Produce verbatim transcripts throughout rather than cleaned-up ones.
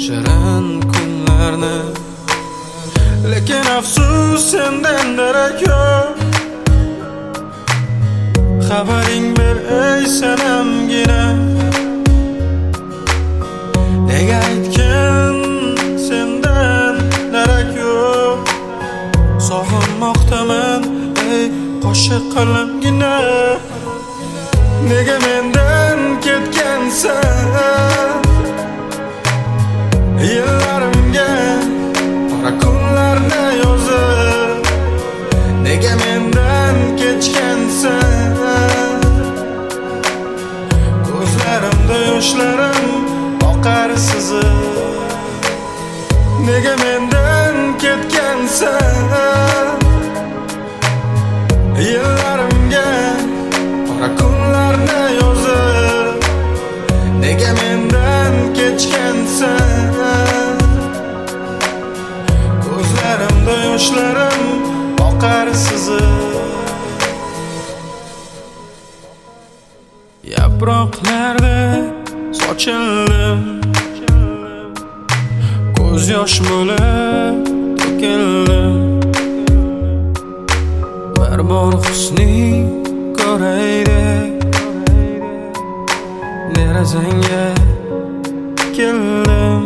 shirin kunlarni. Lekin afsus sendan darak yo'q. Xabaring ber ey sanamgina. Nega aytgan sendan darak yo'q. Sog'inmoqdaman ey qo'shiq qalamgina. Nega mendan ketgansan? Yillarimga qora kunlarni yozib. Nega mendan kechgansan? Ko'zlarimda yoshlarim oqar sizib. Nega mendan ketgansan? Yillarimga qora kunlarni yozib. Nega mendan kechgansan? Ko'zlarimda yoshlarim oqar sizib. Yaproqlarda sochildim, ko'z yosh bo'lib to'kildim. Bir bor husning ko'raydi, derazangga keldim.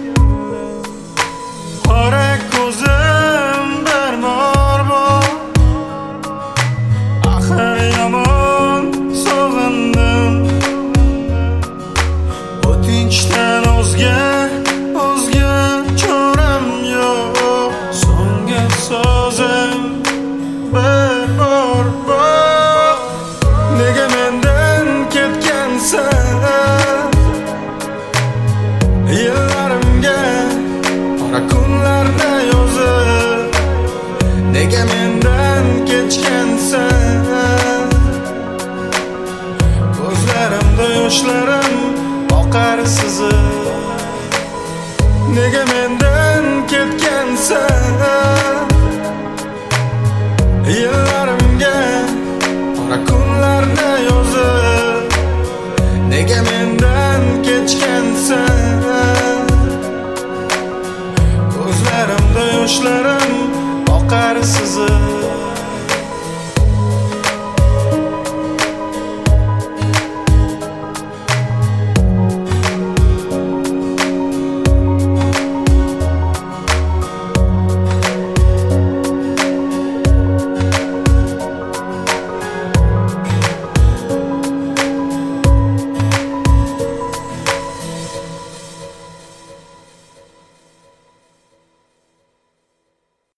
Qora ko'zim bir bor bor, axir yomon sog'indim. O'tinchdan o'zga o'zga choram yo'q. So'nggi so'zim bir bor bor. Nega mendan ketgansan? Yillarimga qora kunlarni yozib. Nega mendan kechgansan? Ko'zlarimda yoshlarim oqar sizib. Nega mendan